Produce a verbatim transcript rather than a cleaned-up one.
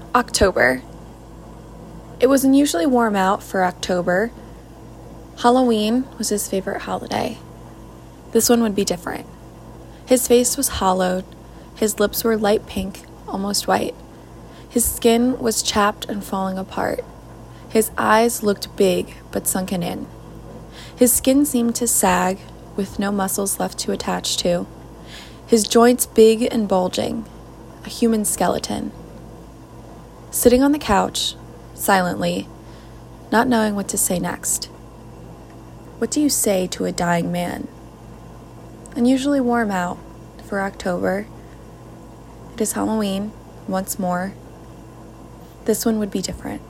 October. It was unusually warm out for October. Halloween was his favorite holiday. This one would be different. His face was hollowed. His lips were light pink, almost white. His skin was chapped and falling apart. His eyes looked big but sunken in. His skin seemed to sag, with no muscles left to attach to. His joints big and bulging, a human skeleton. Sitting on the couch, silently, not knowing what to say next. What do you say to a dying man? Unusually warm out for October. It is Halloween, once more. This one would be different.